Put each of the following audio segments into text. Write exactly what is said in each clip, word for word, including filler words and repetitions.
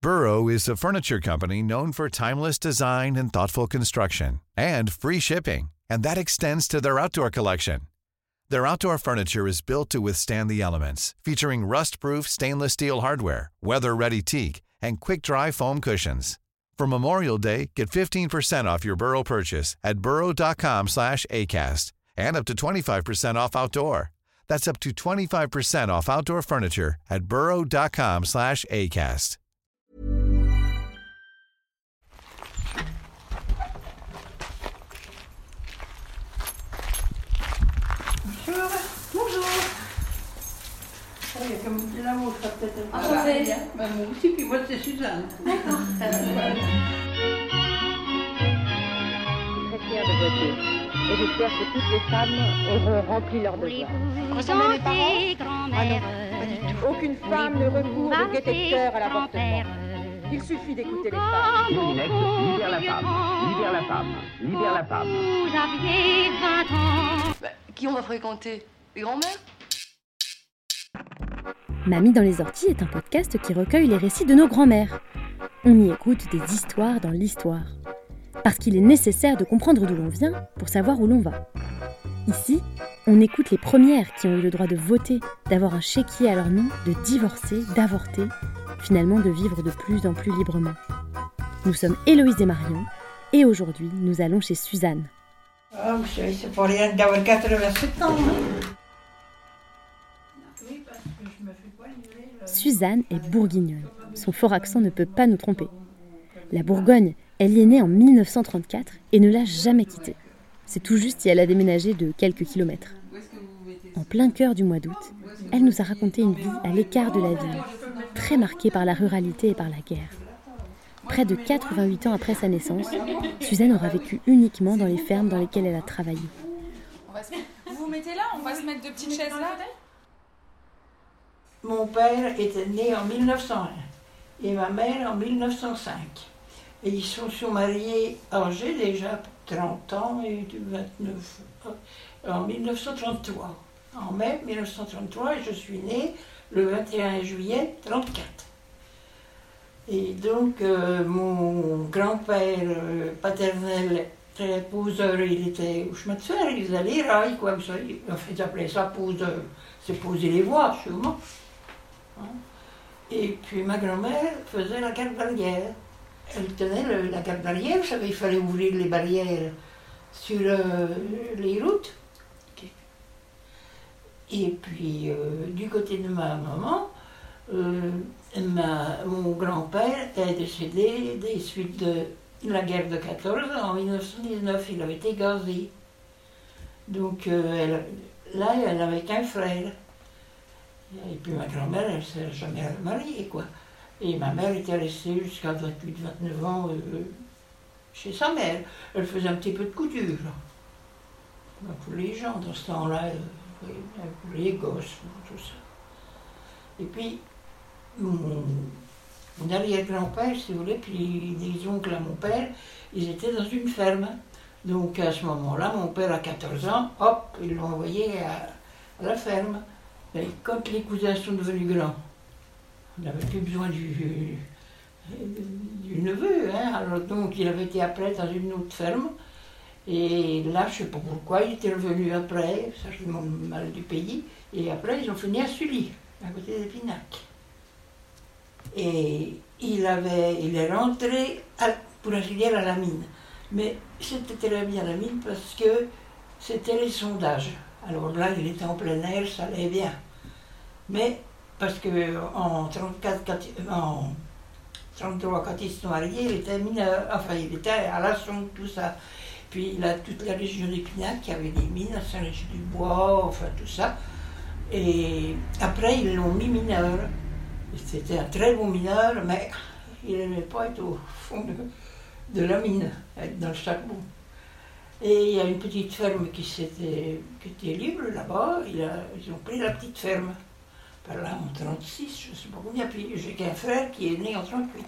Burrow is a furniture company known for timeless design and thoughtful construction, and free shipping, and that extends to their outdoor collection. Their outdoor furniture is built to withstand the elements, featuring rust-proof stainless steel hardware, weather-ready teak, and quick-dry foam cushions. For Memorial Day, get fifteen percent off your Burrow purchase at burrow.com slash ACAST and up to twenty-five percent off outdoor. That's up to twenty-five percent off outdoor furniture at burrow.com slash ACAST. Bonjour. Bonjour. Oui, comme là, on sera peut-être un peu. Enchantée. Bah, moi aussi, puis moi, c'est Suzanne. D'accord. Très fière de voter. Et j'espère que toutes les femmes auront rempli leur devoir. Ressemblez à mes parents ? Ah non, pas du tout. Aucune femme ne recourt de gaieté de cœur à l'avortement. Il suffit d'écouter les femmes. Moulinex, libère la femme, libère la femme, libère la femme. Vous aviez vingt ans. Bah, qui on va fréquenter? Les grands-mères? Mamie dans les orties est un podcast qui recueille les récits de nos grands-mères. On y écoute des histoires dans l'histoire. Parce qu'il est nécessaire de comprendre d'où l'on vient pour savoir où l'on va. Ici, on écoute les premières qui ont eu le droit de voter, d'avoir un chéquier à leur nom, de divorcer, d'avorter, finalement de vivre de plus en plus librement. Nous sommes Héloïse et Marion, et aujourd'hui, nous allons chez Suzanne. Ah, vous savez, c'est pas rien d'avoir quatre-vingt-sept ans. Hein. Oui, parce que je me fais pas livrer, là. Suzanne est bourguignonne. Son fort accent ne peut pas nous tromper. La Bourgogne, elle y est née en mille neuf cent trente-quatre et ne l'a jamais quittée. C'est tout juste si elle a déménagé de quelques kilomètres. En plein cœur du mois d'août, elle nous a raconté une vie à l'écart de la ville, très marquée par la ruralité et par la guerre. Près de quatre-vingt-huit ans après sa naissance, Suzanne aura vécu uniquement dans les fermes dans lesquelles elle a travaillé. On va se... Vous vous mettez là? On va se mettre deux petites chaises là? Mon père était né en mille neuf cent un et ma mère en mille neuf cent cinq. Et ils se sont mariés âgés déjà, trente ans et vingt-neuf, en mille neuf cent trente-trois. En mai mille neuf cent trente-trois, et je suis née le vingt et un juillet trente-quatre. Et donc, euh, mon grand-père euh, paternel, très poseur, il était au chemin de fer, il faisait les rails, quoi, ça, il, en fait, ils appelaient ça poseur. C'est poser les voies, sûrement. Hein? Et puis, ma grand-mère faisait la garde barrière. Elle tenait le, la garde barrière, vous savez, il fallait ouvrir les barrières sur euh, les routes. Okay. Et puis, euh, du côté de ma maman, euh, ma, mon grand-père est décédé des suites de la guerre de quatorze. En mille neuf cent dix-neuf, il avait été gazé. Donc, euh, elle, là, elle n'avait qu'un frère. Et puis, ma grand-mère, elle ne s'est jamais mariée, quoi. Et ma mère était restée jusqu'à vingt-huit vingt-neuf ans euh, chez sa mère. Elle faisait un petit peu de couture. Pour les gens, dans ce temps-là, euh, pour les gosses, tout ça. Et puis, mon, mon arrière-grand-père, si vous voulez, puis des oncles à mon père, ils étaient dans une ferme. Donc à ce moment-là, mon père a quatorze ans, hop, ils l'ont envoyé à, à la ferme. Mais quand les cousins sont devenus grands, on n'avait plus besoin du, du neveu, hein. Alors donc il avait été après dans une autre ferme. Et là, je ne sais pas pourquoi, il était revenu après, ça c'est mon mal du pays. Et après, ils ont fini à Sully, à côté d'Épinac. Et il, avait, il est rentré à, pour auxiliaire à la mine. Mais c'était très bien la mine parce que c'était les sondages. Alors là, il était en plein air, ça allait bien. Mais parce qu'en trente-quatre, en trente-trois, quand ils se sont mariés, il était mineur, enfin il était à la sonde, tout ça. Puis il a toute la région d'Épinac qui avait des mines, à Saint-Léger-du-Bois, enfin tout ça. Et après, ils l'ont mis mineur. C'était un très bon mineur, mais il n'aimait pas être au fond de, de la mine, être dans le charbon. Et il y a une petite ferme qui, s'était, qui était libre là-bas, il a, ils ont pris la petite ferme. Par là, en trente-six, je ne sais pas combien, puis j'ai qu'un frère qui est né en trente-huit.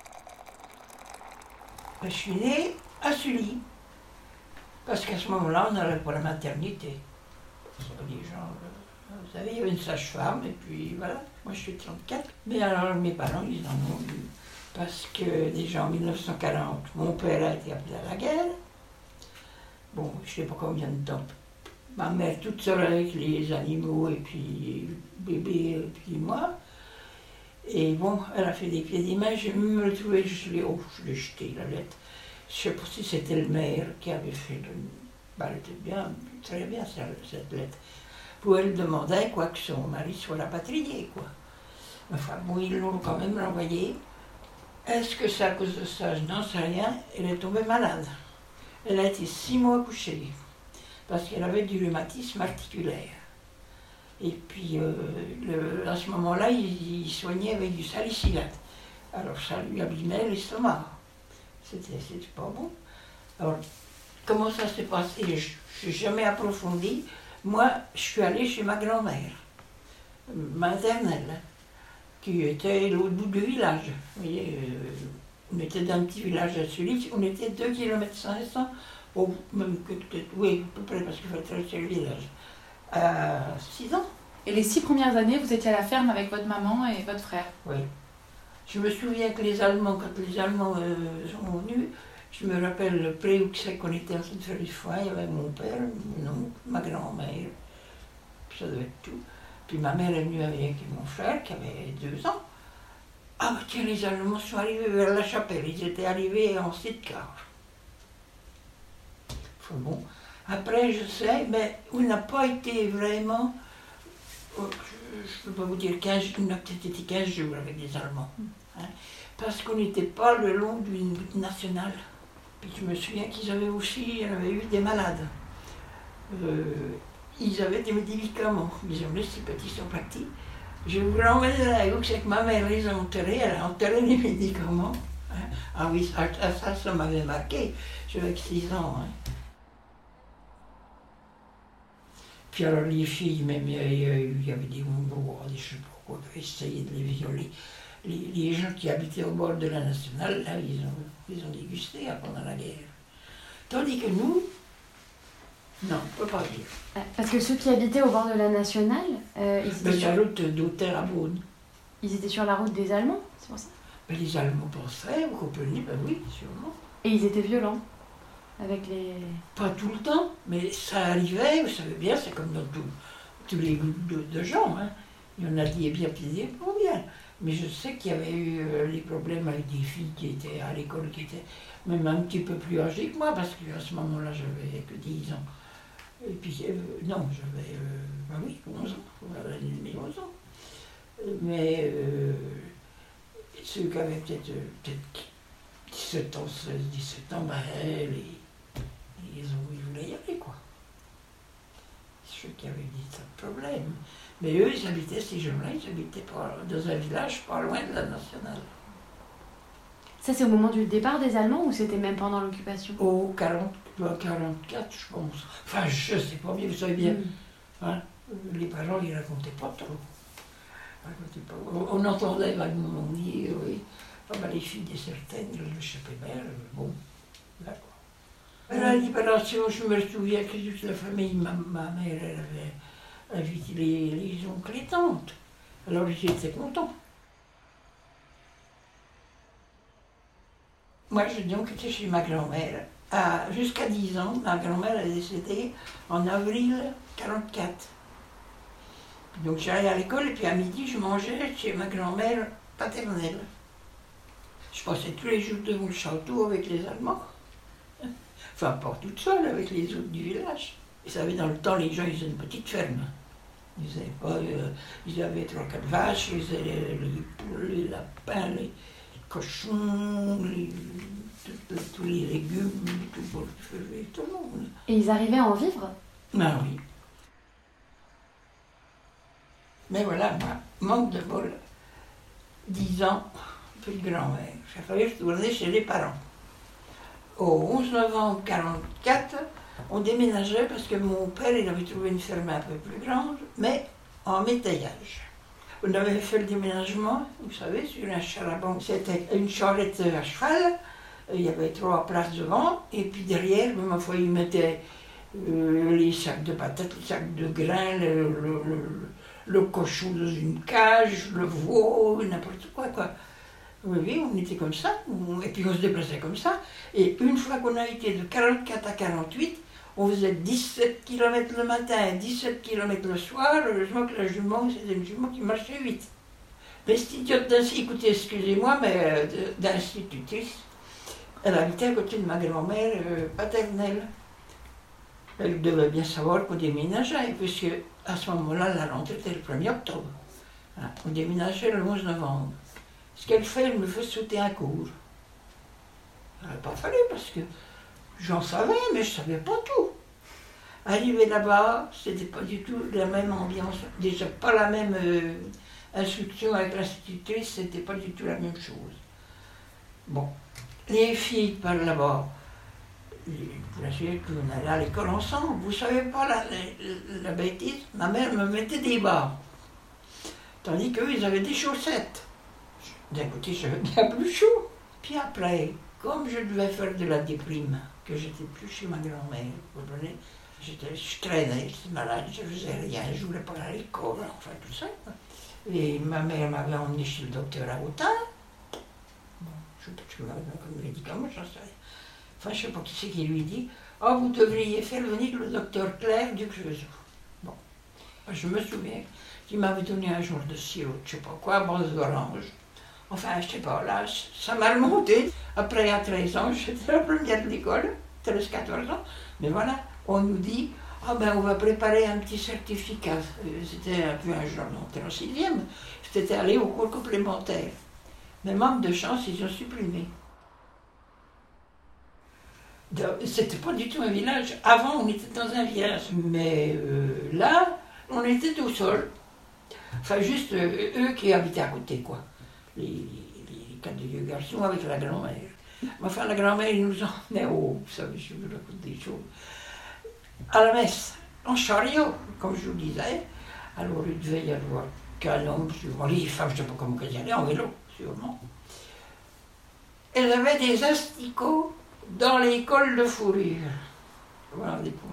Je suis née à Sully, parce qu'à ce moment-là, on n'allait pas à la maternité. Les gens, vous savez, il y avait une sage-femme, et puis voilà, moi je suis trente-quatre. Mais alors mes parents, ils en ont eu parce que déjà en mille neuf cent quarante, mon père a été appelé à la guerre. Bon, je ne sais pas combien de temps. Ma mère toute seule avec les animaux et puis bébé et puis moi. Et bon, elle a fait des pieds des mains, j'ai même le trouvé, je l'ai oh, je l'ai jeté la lettre. Je ne sais pas si c'était le maire qui avait fait le... Ben, elle était bien, très bien cette lettre. Où elle demandait quoi que son mari soit rapatrié, quoi. Enfin bon, ils l'ont quand même renvoyée. Est-ce que c'est à cause de ça? Je n'en sais rien. Elle est tombée malade. Elle a été six mois couchée, parce qu'elle avait du rhumatisme articulaire. Et puis, euh, le, à ce moment-là, il, il soignait avec du salicylate. Alors ça lui abîmait l'estomac. C'était pas bon. Alors, comment ça s'est passé? Je n'ai jamais approfondi. Moi, je suis allée chez ma grand-mère, maternelle, qui était à l'autre bout du village. Vous voyez, euh, on était dans un petit village à Sully, on était deux kilomètres cinq cents, au, même que peut-être, oui, à peu près, parce qu'il fallait traverser le village, à six ans. Et les six premières années, vous étiez à la ferme avec votre maman et votre frère? Oui. Je me souviens que les Allemands, quand les Allemands euh, sont venus, je me rappelle le pré où c'est qu'on était en train de faire du foin, il y avait mon père, mon oncle, ma grand-mère, ça devait être tout. Puis ma mère est venue avec mon frère qui avait deux ans. Ah bah tiens, les Allemands sont arrivés vers la chapelle, ils étaient arrivés en sidecar. Enfin bon, après je sais, mais on n'a pas été vraiment, je ne peux pas vous dire quinze, on a peut-être été quinze jours avec les Allemands. Hein, parce qu'on n'était pas le long d'une route nationale. Puis je me souviens qu'ils avaient aussi, il y en avait eu des malades. Euh, ils avaient des médicaments, ils ont laissé petits sont partis. Je vous l'emmène là, c'est que ma mère les a enterrés, elle a enterré les médicaments. Hein. Ah oui, ça, ça, ça m'avait marqué, j'avais six ans. Hein. Puis alors les filles, même il y, y avait des Hongrois, des je sais pas quoi, qui essayaient de les violer. Les, les gens qui habitaient au bord de la Nationale, là, ils ont, ils ont dégusté pendant la guerre. Tandis que nous, non, on ne peut pas dire. Parce que ceux qui habitaient au bord de la Nationale, euh, ils, étaient ben, sur... la route d'Auteuil à Beaune. Ils étaient sur la route des Allemands, c'est pour ça? Ben, les Allemands pensaient, vous comprenez, ben oui, sûrement. Et ils étaient violents avec les... Pas tout le temps, mais ça arrivait, vous savez bien, c'est comme dans tout, tous les groupes de, de gens. Hein. Il y en a dit bien, puis dit pas bien. Mais je sais qu'il y avait eu euh, les problèmes avec des filles qui étaient à l'école, qui étaient même un petit peu plus âgées que moi, parce qu'à ce moment-là, j'avais que dix ans. Et puis, euh, non, j'avais, euh, ben oui, onze ans, voilà, onze ans. Mais euh, ceux qui avaient peut-être peut dix-sept ans, seize, dix-sept ans, ben, les, ils, ont, ils voulaient y aller, quoi. Ceux qui avaient dit ça de problème. Mais eux, ils habitaient, ces gens-là, ils habitaient pas, dans un village pas loin de la Nationale. Ça, c'est au moment du départ des Allemands ou c'était même pendant l'occupation? Au quarante, quarante-quatre, je pense. Enfin, je sais pas bien, vous savez bien. Mm. Hein, les parents, ils racontaient pas trop. Racontaient pas. On, on entendait vaguement dire, oui. Ah, ben, les filles de certaines, le Chapébert, bon, d'accord. À la libération, je me souviens que toute la famille, ma, ma mère, elle avait invité les, les oncles et tantes. Alors j'étais content. Moi, j'ai donc été chez ma grand-mère. Jusqu'à dix ans, ma grand-mère est décédée en avril quarante-quatre. Donc j'allais à l'école et puis à midi, je mangeais chez ma grand-mère paternelle. Je passais tous les jours devant le château avec les Allemands. Enfin, pas toute seule, avec les autres du village. Vous savez, dans le temps, les gens, ils avaient une petite ferme. Ils avaient pas, euh, ils avaient trois, quatre vaches, ils avaient les, les poules, les lapins, les cochons, les, tout, tous les légumes, tout pour tout le monde. Et ils arrivaient à en vivre? Ah oui. Mais voilà, moi, manque de bol, dix ans, plus de grand-mère. Il fallait retourner chez les parents. Au onze novembre quarante-quatre, on déménageait parce que mon père, il avait trouvé une ferme un peu plus grande, mais en métayage. On avait fait le déménagement, vous savez, sur un char-à-banc. C'était une charrette à cheval, il y avait trois places devant, et puis derrière, ma foi, ils mettaient euh, les sacs de patates, les sacs de grains, le, le, le, le cochon dans une cage, le veau, n'importe quoi, quoi. Oui, oui, on était comme ça, on- et puis on se déplaçait comme ça. Et une fois qu'on a été de quarante-quatre à quarante-huit, on faisait dix-sept kilomètres le matin et dix-sept kilomètres le soir. Heureusement que la jument, c'était une jument qui marchait vite. Mais cette idiote d'institutrice, écoutez, excusez-moi, mais euh, de- d'institutrice, elle habitait à côté de ma grand-mère euh, paternelle. Elle devait bien savoir qu'on déménageait, puisque à ce moment-là, la rentrée était le premier octobre. Hein, on déménageait le onze novembre. Ce qu'elle fait, elle me fait sauter un cours. Il n'aurait pas fallu, parce que j'en savais, mais je ne savais pas tout. Arrivé là-bas, c'était pas du tout la même ambiance, déjà pas la même euh, instruction avec l'institutrice, c'était pas du tout la même chose. Bon, les filles par là-bas, pour assurer qu'on allait à l'école ensemble, vous savez pas la, la, la bêtise, ma mère me mettait des bas, tandis qu'eux, ils avaient des chaussettes. D'un côté, j'avais bien plus chaud. Puis après, comme je devais faire de la déprime, que j'étais plus chez ma grand-mère, vous comprenez, j'étais, je traînais, j'étais malade, je faisais rien, je voulais pas aller à l'école, enfin tout ça. Et ma mère m'avait emmené chez le docteur à Autun. Bon, je sais pas ce qu'il m'avait comme médicament, j'en sais rien. Enfin, je sais pas qui c'est qui lui dit, « Oh, vous devriez faire venir le docteur Claire du Creusot. » Bon, je me souviens qu'il m'avait donné un jour de sirop, je sais pas quoi, base d'orange. Enfin, je sais pas, là, ça m'a remonté. Après, à treize ans, j'étais la première de l'école, treize quatorze ans. Mais voilà, on nous dit, ah ben, on va préparer un petit certificat. C'était un peu un genre d'entrée en sixième. C'était aller au cours complémentaire. Mais manque de chance, ils ont supprimé. C'était pas du tout un village. Avant, on était dans un village. Mais euh, là, on était au sol. Enfin, juste euh, eux qui habitaient à côté, quoi. Les, les quatre vieux garçons avec la grand-mère. Enfin, la grand-mère, ils nous emmenait au, vous savez, je vous raconte des choses, à la messe, en chariot, comme je vous disais. Alors, il devait y avoir qu'un homme, sûrement, les femmes, je ne sais pas comment qu'elles y allaient, en vélo, sûrement. Elles avaient des asticots dans les cols de fourrure. Voilà, des comptes.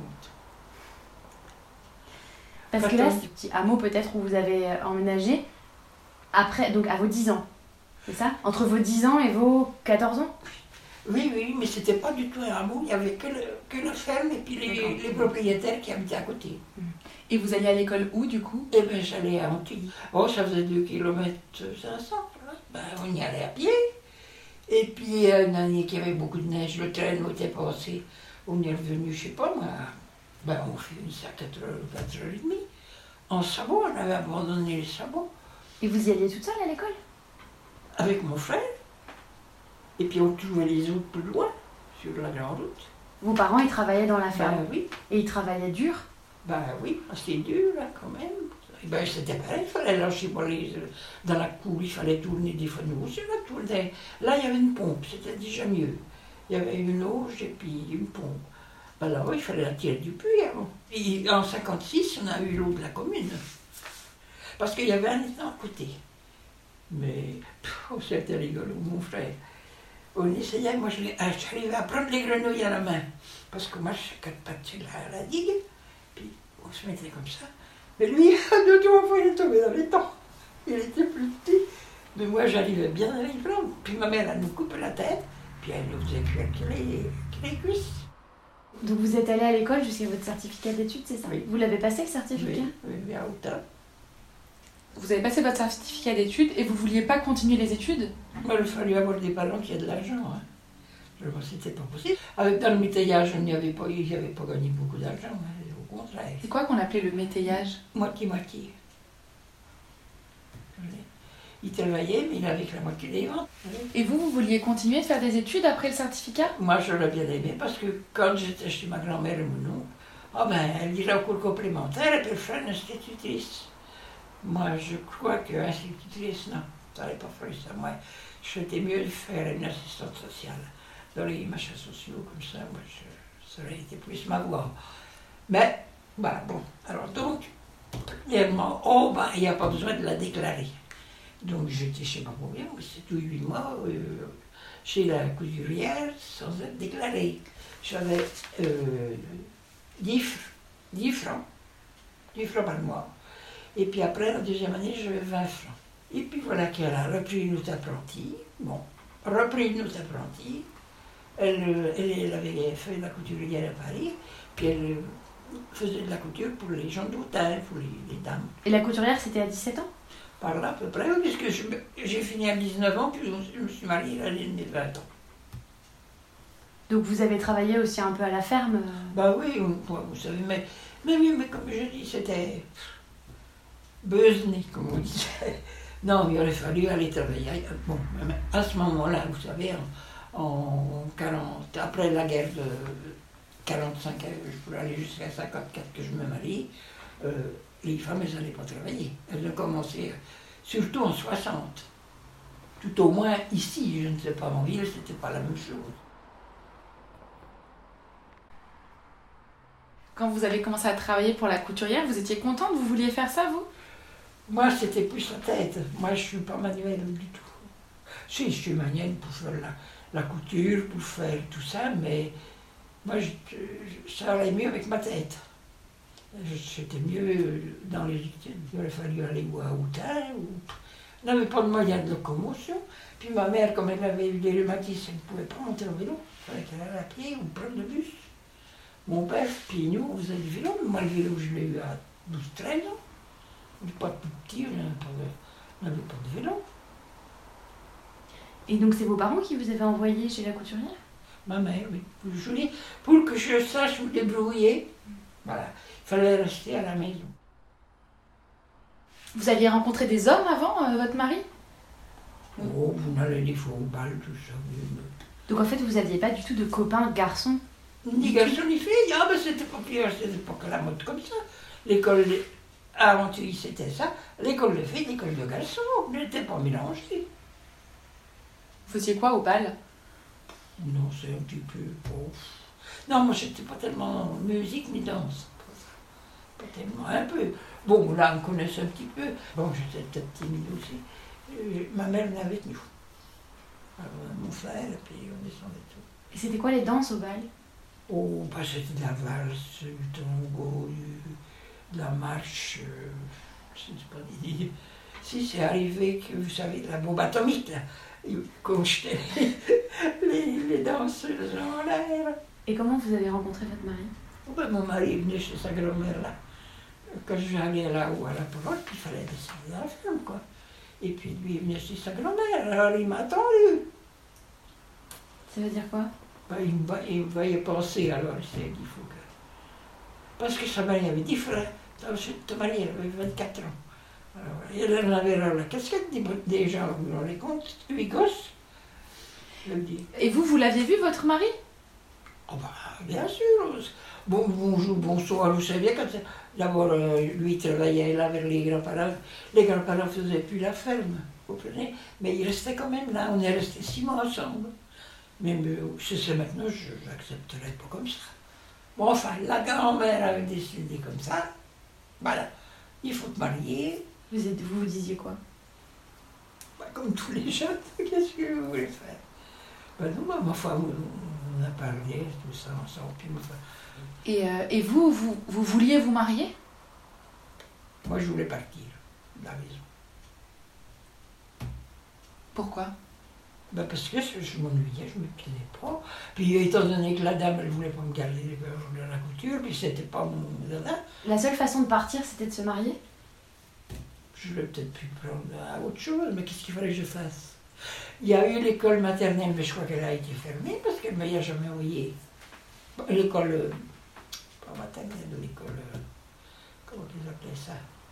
Parce que là, ce petit hameau peut-être où vous avez emménagé, après, donc à vos dix ans, c'est ça? Entre vos dix ans et vos quatorze ans? Oui, oui, mais c'était pas du tout un hameau, il n'y avait que, le, que la ferme et puis les, les propriétaires qui habitaient à côté. Et vous alliez à l'école où, du coup? Eh bien, j'allais à Antilles. Oh, ça faisait deux kilomètres cinq cents, ben, on y allait à pied. Et puis, une année qu'il y avait beaucoup de neige, le train était passé, on est revenu, je sais pas moi, ben, on finit ça à quatre heures, quatre heures trente. En sabot, on avait abandonné les sabots. Et vous y alliez toute seule à l'école? Avec mon frère. Et puis on trouvait les autres plus loin, sur la grande route. Vos parents, ils travaillaient dans la ferme? Ben oui. Et ils travaillaient dur? Ben oui, c'était dur, là, quand même. Et ben c'était pareil, il fallait lâcher pour les, dans la cour, il fallait tourner des fois, nous aussi, on tournait. Là, il y avait une pompe, c'était déjà mieux. Il y avait une auge et puis une pompe. Ben là, il fallait la tirer du puits avant. Et en cinquante-six, on a eu l'eau de la commune. Parce qu'il y avait un étang à côté. Mais, oh, c'était rigolo, mon frère. On essayait, moi j'arrivais à prendre les grenouilles à la main. Parce que moi, je suis quatre pattes sur la, la digue, puis on se mettait comme ça. Mais lui, de trois fois, il est tombé dans les temps. Il était plus petit. Mais moi, j'arrivais bien à les prendre. Puis ma mère, elle nous coupe la tête, puis elle nous faisait cuire les, les cuisses. Donc vous êtes allé à l'école jusqu'à votre certificat d'études, c'est ça? Oui. Vous l'avez passé, le certificat? Oui, oui, oui, à Autun. Vous avez passé votre certificat d'études et vous vouliez pas continuer les études? Moi, il fallait avoir des parents qui aient de l'argent. Hein. Je vois, c'était pas possible. Avec, dans le métayage, on n'y avait pas, ils n'avaient pas gagné beaucoup d'argent, hein, au contraire. C'est quoi qu'on appelait le métayage? Moitié-moitié. Il travaillait, mais il avait que la moitié des ventes. Et vous, vous vouliez continuer de faire des études après le certificat? Moi, je l'ai bien aimé, parce que quand j'étais chez ma grand-mère et mon oncle, ah ben, elle irait au cours complémentaire et puis elle ferait une institutrice. Moi, je crois qu'institutrice, non, ça n'allait pas faire ça. Moi, je souhaitais mieux faire une assistante sociale. Dans les machins sociaux, comme ça, moi, je, ça aurait été plus ma voie. Mais, bah, bon, alors donc, premièrement, oh, bah, il n'y a pas besoin de la déclarer. Donc, j'étais chez ma grand-mère, c'est tout huit mois, euh, chez la couturière, sans être déclarée. J'avais euh, dix francs, dix francs par mois. Et puis après, la deuxième année, j'avais vingt francs. Et puis voilà qu'elle a repris une autre apprentie. Bon, repris une autre apprentie. Elle, elle, elle avait fait de la couturière à Paris, puis elle faisait de la couture pour les gens d'hôtel, pour les, les dames. Et la couturière, c'était à dix-sept ans? Par là, à peu près, oui, puisque je- j'ai fini à dix-neuf ans, puis je me suis mariée à l'année de mes vingt ans. Donc vous avez travaillé aussi un peu à la ferme? Bah oui, vous, vous savez, mais, mais oui, mais comme je dis, c'était besoné, comme on disait. Non, il aurait fallu aller travailler. Bon, mais à ce moment-là, vous savez, en, en quarante, après la guerre de quarante-cinq, je pourrais aller jusqu'à cinquante-quatre que je me marie, euh, les femmes, elles n'allaient pas travailler. Elles ont commencé, surtout en soixante. Tout au moins ici, je ne sais pas, en ville, c'était pas la même chose. Quand vous avez commencé à travailler pour la couturière, vous étiez contente? Vous vouliez faire ça, vous? Moi, c'était plus la tête. Moi, je ne suis pas manuelle du tout. Si, je suis manuelle pour faire la, la couture, pour faire tout ça, mais moi, je, je- ça allait mieux avec ma tête. C'était mieux dans les... Il aurait fallu aller ou à Autun, ou... On n'avait pas de moyen de locomotion. Puis ma mère, comme elle avait eu des rhumatismes, elle ne pouvait pas monter en vélo. Il fallait qu'elle aille à pied ou prendre le bus. Mon père, puis nous, on faisait du vélo. Moi, le vélo, je l'ai eu à douze treize ans. On n'était pas tout petit, on n'avait pas, de- on n'avait pas de vélo. Et donc c'est vos parents qui vous avaient envoyé chez la couturière? Ma mère, oui. Pour, je dis, pour que je sache me débrouiller, voilà, il fallait rester à la maison. Vous aviez rencontré des hommes avant, euh, votre mari? Oh, vous n'allez des fois au bal, tout ça. oui, mais- Donc en fait vous aviez pas du tout de copains garçons? Ni garçon ni fille, ah ben c'était pas pire, c'était pas que la mode comme ça. L'école de... avant c'était ça, l'école de filles, l'école de garçons, n'était pas mélangée. Vous faisiez quoi au bal? Non, c'est un petit peu pauvre. Non, moi j'étais pas tellement musique ni danse. Pas tellement, un peu. Bon, là on connaissait un petit peu. Bon, j'étais peut-être timide aussi. Euh, ma mère venait avec nous. Alors, mon frère, et puis on descendait tout. Et c'était quoi les danses au bal? Oh, bah, c'était de la valse, du tango, du- de la marche, euh, je ne sais pas dire. Si, c'est arrivé que, vous savez, la bombe atomique, là, qu'on jetait les, les danseuses en l'air. Et comment vous avez rencontré votre mari? Oh, ben, mon mari venait chez sa grand-mère, là. Quand j'allais là-haut à la porte, il fallait descendre dans la ferme, quoi. Et puis lui, il venait chez sa grand-mère, alors il m'a attendu. Ça veut dire quoi? Ben, il, me va- il me voyait penser, alors il s'est dit, il faut que... Parce que sa mari avait dix frères, ta mari elle avait vingt-quatre ans. Alors, elle en avait là la casquette des, des gens, vous vous rendez compte, huit gosses. Je le dis. Et vous, vous l'aviez vu, votre mari? Oh bah, bien sûr. Bon, bonjour, bonsoir, vous savez, quand c'est- d'abord, euh, lui il travaillait là vers les grands-parents. Les grands-parents ne faisaient plus la ferme, vous comprenez? Mais il restait quand même là, on est restés six mois ensemble. Mais euh, si c'est maintenant, je n'accepterai pas comme ça. Bon, enfin, la grand-mère avait décidé comme ça. Voilà, il faut te marier. Vous, êtes, vous vous disiez quoi? Bah, comme tous les jeunes, qu'est-ce que vous voulez faire? Ben non, bah, ma foi, on, on a parlé, tout ça ensemble, puis ma foi, Et, euh, et vous, vous, vous vouliez vous marier? moi je voulais partir de la maison. Pourquoi? Ben parce que je, je m'ennuyais, je ne me plaisais pas. Puis étant donné que la dame, elle ne voulait pas me garder les gorges de la couture, puis c'était pas mon dada, La seule façon de partir c'était de se marier? je l'aurais peut-être pu prendre à autre chose, mais qu'est-ce qu'il fallait que je fasse? Il y a eu l'école maternelle, mais je crois qu'elle a été fermée parce qu'elle ne m'y a jamais envoyé. Bon, l'école, euh, pas maternelle, de l'école, euh, comment ils appelaient ça?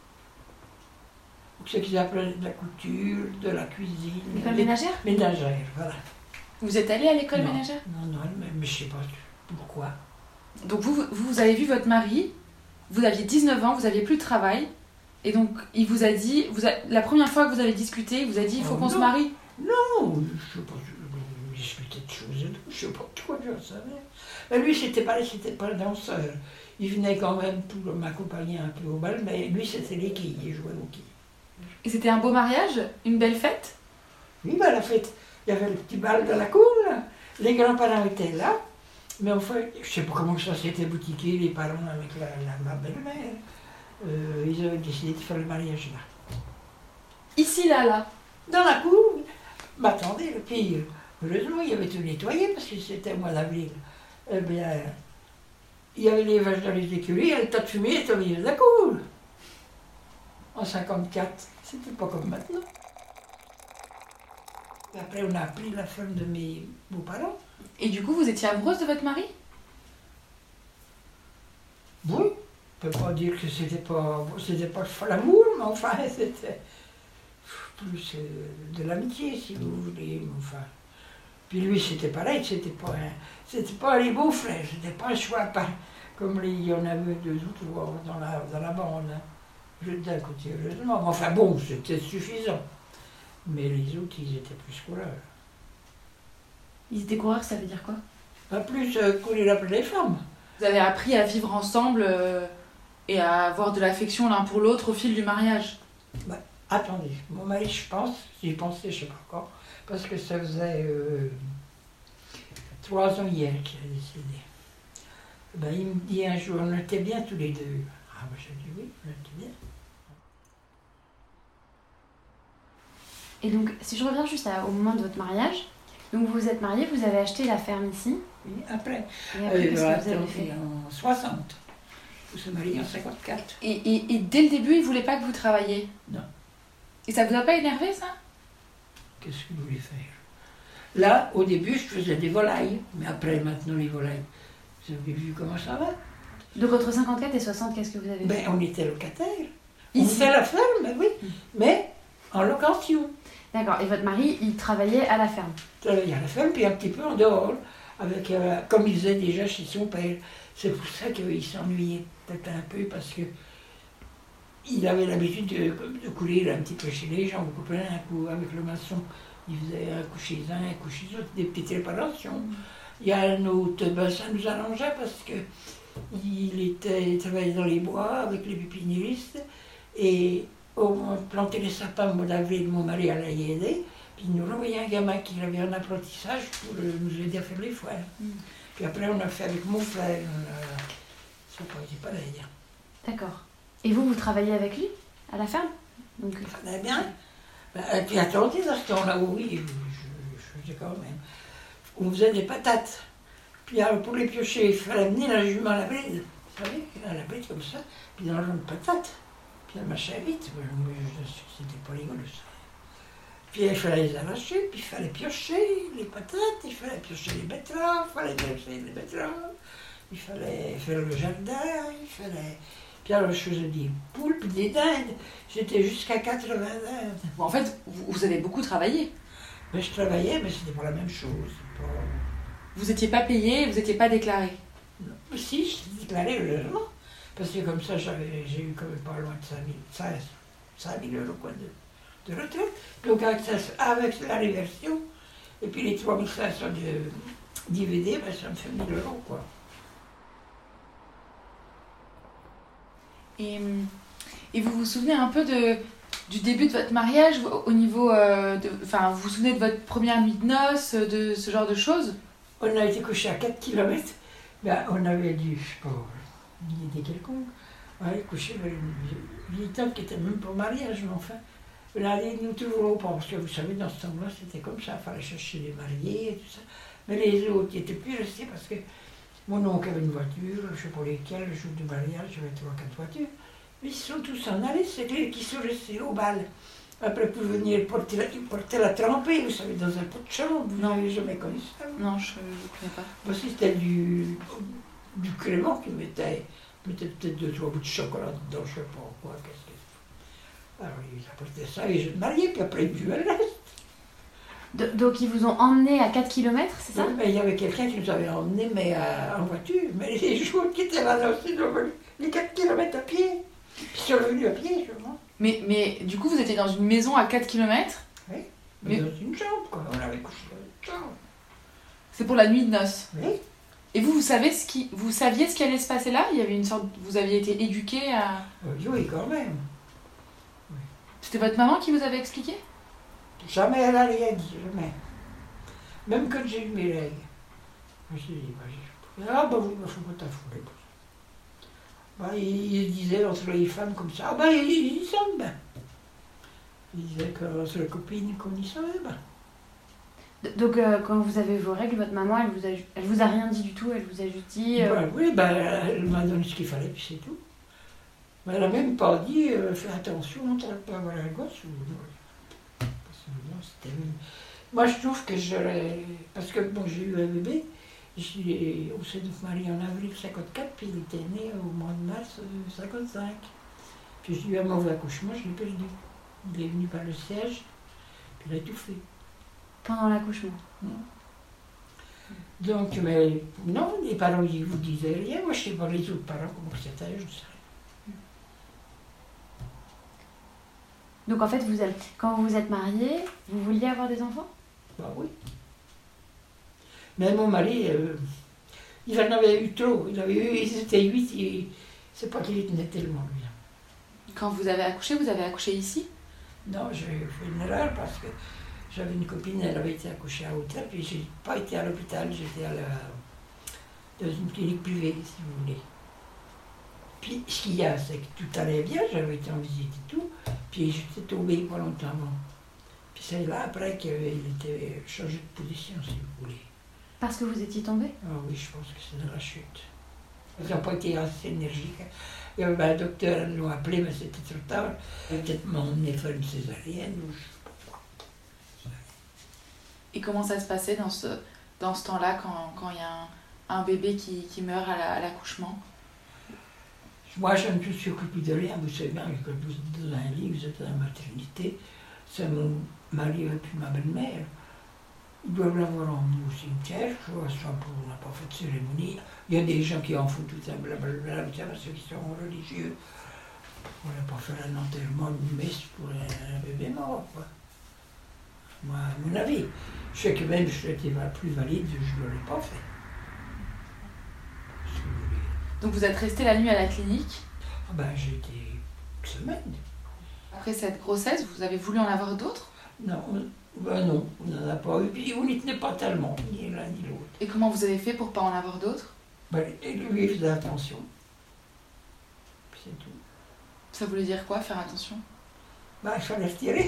Ce qu'ils appelaient de la couture, de la cuisine. L'école les- ménagère? Ménagère, voilà. Vous êtes allé à l'école Non. ménagère? Non, non, mais, mais je ne sais pas pourquoi. Donc vous, vous, vous avez vu votre mari, vous aviez dix-neuf ans, vous n'aviez plus de travail, et donc il vous a dit, vous a- la première fois que vous avez discuté, il vous a dit il faut Oh, qu'on se non. marie. Non, je ne sais pas, je discutais de choses et tout, je ne sais pas quoi, je ne savais. Mais lui, c'était pas, c'était pas le danseur. Il venait quand même pour m'accompagner un peu au bal, mais lui, c'était les quilles, il jouait aux quilles. Et c'était un beau mariage, une belle fête. Oui, ben, la fête, il y avait le petit bal de la cour, là. Les grands-parents étaient là, mais enfin, je ne sais pas comment ça s'était boutiqué, les parents avec la, la- ma belle-mère. Euh, ils avaient décidé de faire le mariage là. Ici, là, là. Dans la cour. Mais attendez, le pire, heureusement, il y avait tout nettoyé parce que c'était au mois d'avril. Eh bien, il y avait les vaches dans les écuries, et le tas de fumée était au milieu de la cour. En cinquante-quatre, c'était pas comme maintenant. Et après, on a appris la ferme de mes beaux-parents. Et du coup, vous étiez amoureuse de votre mari? Oui, on ne peut pas dire que c'était pas, c'était pas l'amour, mais enfin, c'était plus euh, de l'amitié, si vous voulez. Enfin. Puis lui, c'était pareil, c'était pas, un, c'était pas les beaux-frères, c'était pas un choix pas, comme les, il y en avait deux ou trois dans la, dans la bande. Hein. Je d'un côté, heureusement. Mais enfin bon, c'était suffisant. Mais les autres, ils étaient plus coureurs. Ils étaient coureurs, ça veut dire quoi? Pas plus euh, courir après les femmes. Vous avez appris à vivre ensemble euh, et à avoir de l'affection l'un pour l'autre au fil du mariage. Bah, attendez, mon mari, je pense, j'y pensais, je sais pas quand, parce que ça faisait euh, trois ans hier qu'il a décédé. Ben, il me dit un jour, on était bien tous les deux. Ah, ben, je dis oui, on était bien. Et donc, si je reviens juste à, au moment de votre mariage, donc vous vous êtes mariés, vous avez acheté la ferme ici. Oui, après. Et après, Euh, qu'est-ce que vous avez attendez, fait? en soixante. On s'est mariés en cinquante-quatre. Et, et, et dès le début, il ne voulait pas que vous travailliez? Non. Et ça vous a pas énervé, ça? Qu'est-ce que vous voulez faire? Là, au début, je faisais des volailles. Mais après, maintenant, les volailles, vous avez vu comment ça va? Donc entre cinquante-quatre et soixante, qu'est-ce que vous avez fait? Ben, on était locataires. On Ici. faisait la ferme, ben oui. Mais en location. D'accord, et votre mari, il travaillait à la ferme? Il travaillait à la ferme, puis un petit peu en dehors, avec, euh, comme il faisait déjà chez son père. C'est pour ça qu'il s'ennuyait peut-être un peu, parce que il avait l'habitude de, de courir un petit peu chez les gens. Vous comprenez, un coup avec le maçon, il faisait un coup chez un, un coup chez l'autre, des petites réparations. Il y a un autre, ben, ça nous arrangeait parce que il, était, il travaillait dans les bois avec les pépiniéristes, et on plantait les sapins au mois d'avril, mon mari allait y aider, puis il nous envoyait un gamin qui avait un apprentissage pour euh, nous aider à faire les foires. Mm. Puis après, on a fait avec mon frère, euh, ça n'a pas été pareil. D'accord. Et vous, vous travaillez avec lui, à la ferme? Donc... Ça allait bien. Ben, et puis attendez, dans ce temps-là, oui, je, je, je faisais quand même. On faisait des patates. Puis alors, pour les piocher, il fallait amener la jument à la bride. Vous savez, à la bride comme ça, puis dans le jaune de patates. Puis elle marchait vite, c'était pas rigolo ça. Puis il fallait les arracher, puis il fallait piocher les patates, il fallait piocher les betteraves, il fallait piocher les betteraves, il fallait faire le jardin, il fallait... Puis alors je faisais des poules, puis des dindes. J'étais jusqu'à quatre-vingts dindes. Bon, en fait, vous, vous avez beaucoup travaillé. Mais je travaillais, mais c'était pas la même chose. Pas... Vous n'étiez pas payé, vous n'étiez pas déclaré. Non. Si, je déclarais heureusement. Parce que comme ça, j'avais, j'ai eu quand même pas loin de cinq mille euros quoi, de, de retraite. Donc avec, ça, avec la réversion, et puis les trois mille cinq cents de D V D, ben, ça me fait mille euros. Quoi. Et, et vous vous souvenez un peu de, du début de votre mariage au niveau euh, de, enfin, vous vous souvenez de votre première nuit de noces, de ce genre de choses? On a été couché à quatre kilomètres. Ben, on avait dû, je sais pas, une idée quelconque. On allait coucher vers une vieille tante qui était même pas mariage, mais enfin. On allait nous toujours pas, parce que vous savez, dans ce temps-là, c'était comme ça. Il fallait chercher les mariés et tout ça. Mais les autres, ils n'étaient plus restés parce que mon oncle avait une voiture, je ne sais pas lesquelles, le jour du mariage, j'avais trois, quatre voitures. Mais ils sont tous en allés, c'est eux qui sont restés au bal. Après, pour venir porter la, porter la trempée, vous savez, dans un pot de chambre, vous n'avez jamais connu ça? Non, je ne connais pas. Parce que c'était du, du crément qu'ils mettaient, mettaient peut-être deux, trois bouts de chocolat dedans, je ne sais pas quoi, qu'est-ce que c'est. Alors, ils apportaient ça et je me mariais, puis après, ils buvaient le reste. De, donc, ils vous ont emmené à quatre kilomètres, c'est ça? Oui, mais il y avait quelqu'un qui nous avait emmenés, mais euh, en voiture. Mais les jours qui étaient là aussi, ils ont venu les quatre kilomètres à pied. Puis ils sont revenus à pied, je vois. Mais, mais du coup, vous étiez dans une maison à quatre kilomètres? Oui, mais dans une chambre, quoi. On avait couché dans une chambre. C'est pour la nuit de noces? Oui. Et vous, vous, savez ce qui, vous saviez ce qui allait se passer là? Il y avait une sorte... Vous aviez été éduqué à... Oui, oui, quand même. Oui. C'était votre maman qui vous avait expliqué? Jamais elle n'a rien dit, jamais. Même quand j'ai eu mes règles. Je me suis dit, bah, j'ai... ah ben oui, il ne faut pas t'affouler. Bah, il, il disait entre les femmes comme ça, ah ben ils, ils sont bien. Il disait que la copine connaissait. Ben. Donc, euh, quand vous avez vos règles, votre maman, elle vous a, elle vous a rien dit du tout, elle vous a juste dit... Euh... Ben, oui, ben, elle m'a donné ce qu'il fallait, puis c'est tout. Mais elle n'a même pas dit euh, fais attention, on ne traite pas la gosse. Ou... Parce que, non, c'était... Moi, je trouve que j'aurais. Parce que bon, j'ai eu un bébé, j'ai... on s'est marié en avril cinquante-quatre, puis il était né au mois de mars cinquante-cinq. Puis j'ai eu un mauvais accouchement, je l'ai perdu. Il est venu par le siège, puis il a tout fait. Pendant l'accouchement. Donc, mais non, les parents, ils vous disaient rien. Moi, je sais pas les autres parents, comment c'était, je ne sais rien. Donc, en fait, vous êtes, quand vous vous êtes mariés, vous vouliez avoir des enfants? Bah oui. Mais mon mari, euh, il en avait eu trop. Il avait eu, ils étaient huit, et c'est pas qu'il tenait tellement, lui. Quand vous avez accouché, vous avez accouché ici? Non, j'ai fait une erreur parce que j'avais une copine, elle avait été accouchée à Haute-Terre, puis j'ai pas été à l'hôpital, j'étais à la, dans une clinique privée, si vous voulez. Puis ce qu'il y a, c'est que tout allait bien, j'avais été en visite et tout, puis j'étais tombée pas longtemps avant. Puis c'est là après qu'il était changé de position, si vous voulez. Parce que vous étiez tombée? Ah oui, je pense que c'est de la chute. Ils n'ont pas été assez énergiques. Il y avait un docteur, ils l'ont appelé, mais c'était trop tard. Peut-être m'emmener faire une césarienne. Ou je... Et comment ça se passait dans ce, dans ce temps-là, quand, quand il y a un, un bébé qui, qui meurt à, la, à l'accouchement? Moi, je ne me suis occupée de rien. Vous savez bien que vous êtes dans un lit, vous êtes dans la maternité. C'est mon mari et puis ma belle-mère. Ils doivent l'avoir emmené au cimetière, je vois, soit pour, on n'a pas fait de cérémonie. Il y a des gens qui en font tout ça, blablabla, parce qu'ils sont religieux. On n'a pas fait un enterrement, une messe pour un bébé mort, quoi. Moi, à mon avis, je sais que même si j'étais plus valide, je ne l'aurais pas fait. Donc vous êtes resté la nuit à la clinique? Ah ben, j'ai été une semaine. Après cette grossesse, vous avez voulu en avoir d'autres? Non, ben non, on n'en a pas eu. Puis on n'y tenait pas tellement, ni l'un ni l'autre. Et comment vous avez fait pour ne pas en avoir d'autres? Ben, lui, il faisait attention. Puis c'est tout. Ça voulait dire quoi, faire attention? Ben, il fallait retirer.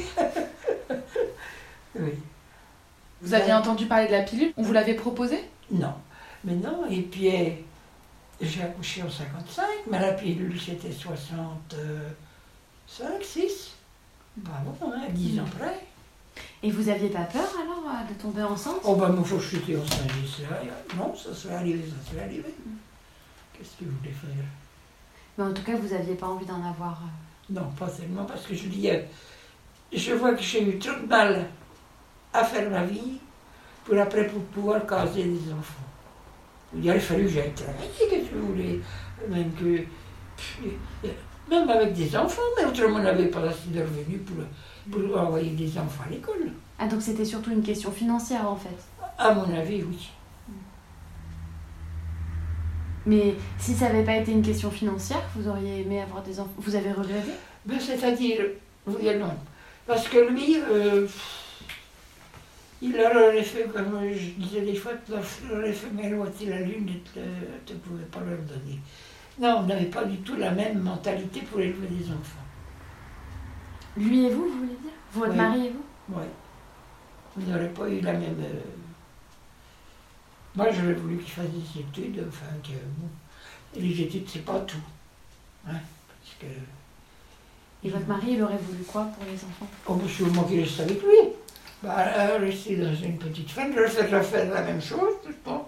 Oui. Vous aviez ben, entendu parler de la pilule? On vous l'avait proposée? Non. Mais non, et puis j'ai accouché en cinquante-cinq, mais la pilule c'était soixante-cinq, six. Bravo, hein, dix ans près. Et vous aviez pas peur alors de tomber enceinte? Oh ben, il faut que je suis enceinte. Non, ça serait arrivé, ça serait arrivé. Qu'est-ce que vous voulez faire? Mais en tout cas, vous aviez pas envie d'en avoir? Non, pas tellement, parce que je dis, je vois que j'ai eu trop de mal à faire ma vie pour après pour pouvoir caser des enfants. Il aurait fallu que j'aille travailler, qu'est-ce que vous voulez? Même que. Même avec des enfants, mais autrement on n'avait pas assez de revenus pour, pour envoyer des enfants à l'école. Ah, donc c'était surtout une question financière en fait? À mon avis, oui. Mais si ça n'avait pas été une question financière, vous auriez aimé avoir des enfants? Vous avez regretté? Ben, c'est-à-dire, oui et non. Parce que lui, euh, il leur aurait fait, comme je disais des fois, il leur aurait fait miroiter la lune et tu ne pouvais pas leur donner. Non, on n'avait pas du tout la même mentalité pour élever des enfants. Lui et vous, vous voulez dire? Votre oui. mari et vous? Oui. On n'aurait pas eu la même... Euh... Moi, j'aurais voulu qu'il fasse des études, enfin que... Bon, et les études, c'est pas tout. Hein, parce que... Et votre mari, il aurait voulu quoi pour les enfants? Oh, ben, sûrement qu'il reste avec lui. Bah, euh, rester dans une petite ferme, refaire, refaire la même chose, je pense.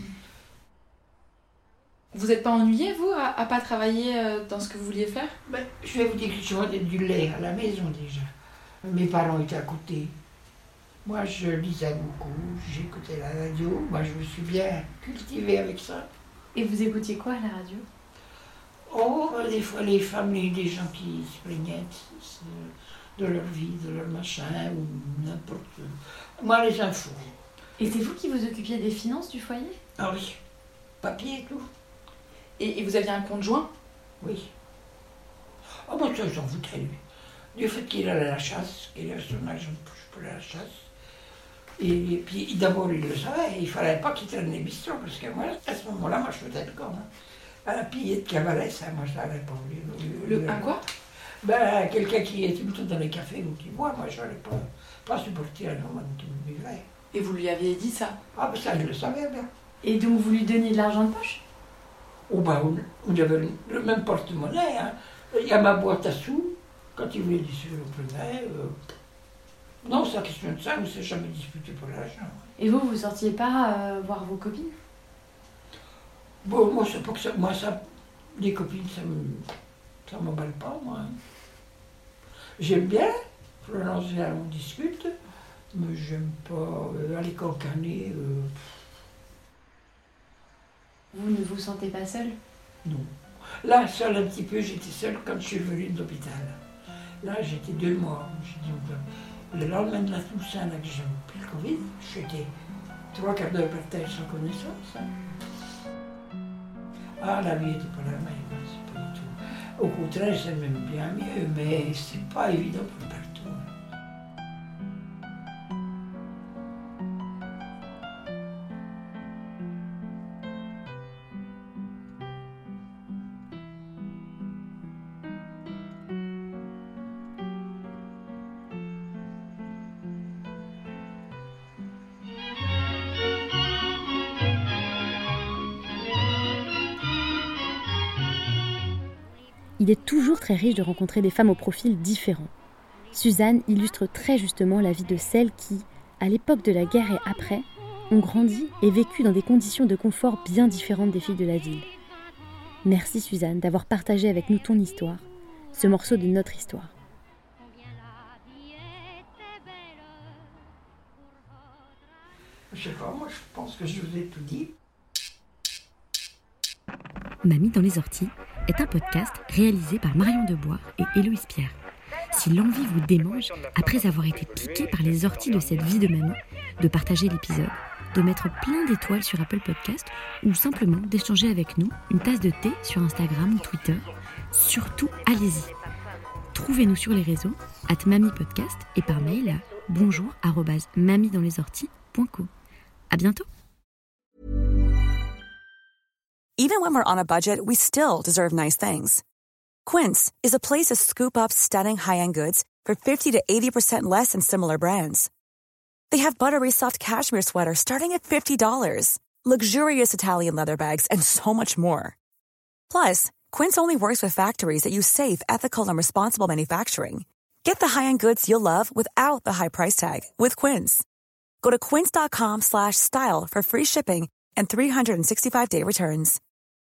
Vous n'êtes pas ennuyé, vous, à ne pas travailler dans ce que vous vouliez faire? Ben, je vais vous dire que je vendais du lait à la maison déjà. Mes parents étaient à côté. Moi, je lisais beaucoup, j'écoutais la radio. Moi, je me suis bien cultivée avec ça. Et vous écoutiez quoi à la radio? Oh, des fois, les femmes, les, des gens qui se plaignaient de leur vie, de leur machin, ou n'importe quoi. Moi, les infos. Et c'est vous qui vous occupiez des finances du foyer? Ah oui, papier et tout. Et, et vous aviez un conjoint? Oui. Ah bon, ça, j'en foutais, lui. Du fait qu'il allait à la chasse, qu'il a son argent de poche pour la chasse. Et, et puis, d'abord, il le savait, il ne fallait pas qu'il traîne les bistrots, parce que moi, à ce moment-là, moi, je faisais le con. Hein. À la pillée de cavalet, ça, moi, je n'avais pas voulu. Le, le, à quoi? Ben, quelqu'un qui était plutôt dans les cafés ou qui boit, moi je n'allais pas, pas supporter un homme qui buvait. Et vous lui aviez dit ça? Ah ben ça je le savais bien. Et donc vous lui donniez de l'argent de poche? Oh ben on, on avait le, le même porte-monnaie, hein. Il y a ma boîte à sous, quand il voulait du le prenait. Euh... Non, c'est la question de ça, on ne s'est jamais disputé pour l'argent. Et vous, vous sortiez pas euh, voir vos copines? Bon, moi, c'est pas que ça, moi, ça, les copines, ça me, ça m'emballe pas, moi. J'aime bien, Florence et on discute, mais j'aime pas euh, aller cancaner. Euh... Vous ne vous sentez pas seule? Non. Là, seule un petit peu, j'étais seule quand je suis venue de l'hôpital. Là, j'étais deux mois. J'ai dit, le lendemain de la Toussaint, là, que j'ai pris le Covid, j'étais trois quarts d'heure par terre sans connaissance. Hein. Ah, la vie n'était pas la même, hein, c'est pas du tout. Au contraire, c'est même bien mieux, mais c'est pas évident pour partout. Il est toujours très riche de rencontrer des femmes au profil différent. Suzanne illustre très justement la vie de celles qui, à l'époque de la guerre et après, ont grandi et vécu dans des conditions de confort bien différentes des filles de la ville. Merci Suzanne d'avoir partagé avec nous ton histoire, ce morceau de notre histoire. Je sais pas, moi je pense que je vous ai tout dit. Mamie dans les orties est un podcast réalisé par Marion Debois et Héloïse Pierre. Si l'envie vous démange, après avoir été piqué par les orties de cette vie de mamie, de partager l'épisode, de mettre plein d'étoiles sur Apple Podcast ou simplement d'échanger avec nous une tasse de thé sur Instagram ou Twitter, surtout allez-y. Trouvez-nous sur les réseaux, at mamipodcast et par mail à bonjour arobase mamie dans les orties point co. À bientôt. Even when we're on a budget, we still deserve nice things. Quince is a place to scoop up stunning high-end goods for fifty to eighty percent less than similar brands. They have buttery soft cashmere sweaters starting at fifty dollars, luxurious Italian leather bags, and so much more. Plus, Quince only works with factories that use safe, ethical, and responsible manufacturing. Get the high-end goods you'll love without the high price tag with Quince. Go to quince.com slash style for free shipping and three sixty-five day returns.